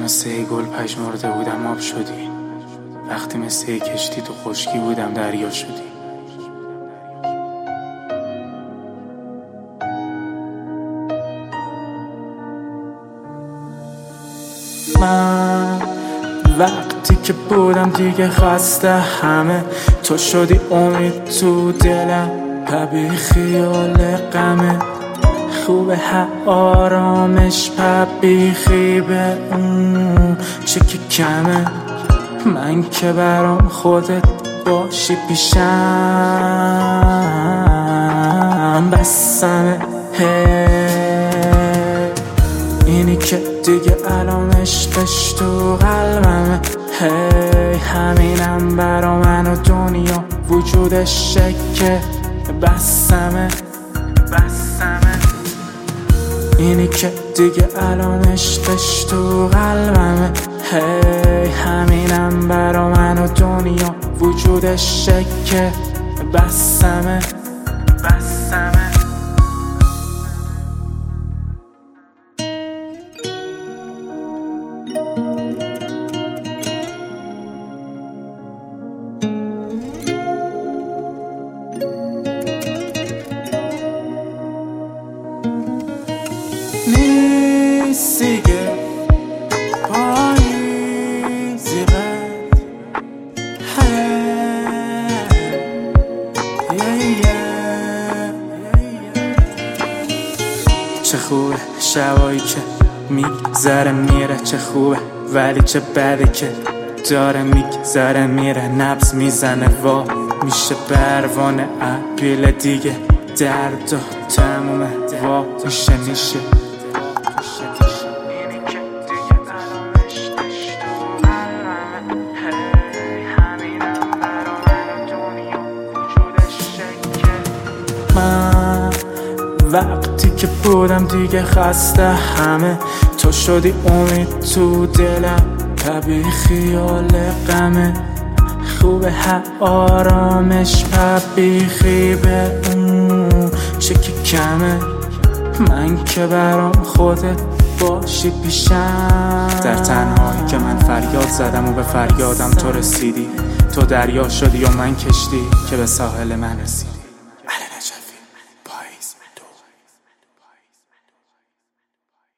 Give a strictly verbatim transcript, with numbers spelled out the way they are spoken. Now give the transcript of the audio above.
مثل یه گل پژمرده بودم آب شدی، وقتی مثل یه کشتی تو خشکی بودم دریا شدی. من وقتی که بودم دیگه خسته همه، تو شدی امید تو دلم و بی خیال غمه. خوبه ها آرامش و بیخی به اون چه که کمه. من که برام خودت باشی پیشم بسمه. اینی که دیگه الان عشقش تو قلبمه. هی همینم برا من و دنیا وجودش شکه بسمه بسمه. اینی که دیگه الان عشقش تو قلبمه. هی همینم برا من و دنیا وجودش شکه بسمه بسمه. نیستیگه پاییزی بد چه خوبه شبایی که میگذره میره، چه خوبه ولی چه بده که داره میگذره میره. نبض میزنه وا میشه پروانه اپیل دیگه، درد و تمومه وا میشه میشه. من وقتی که بودم دیگه خسته همه، تو شدی امید تو دلم و بی خیال غمه. خوبه ها آرامش و بیخی به اون چه که کمه. من که برام خودت باشی پیشم. در تنهایی که من فریاد زدم و به فریادم تو رسیدی. تو دریا شدی و من کشتی که به ساحل من رسید.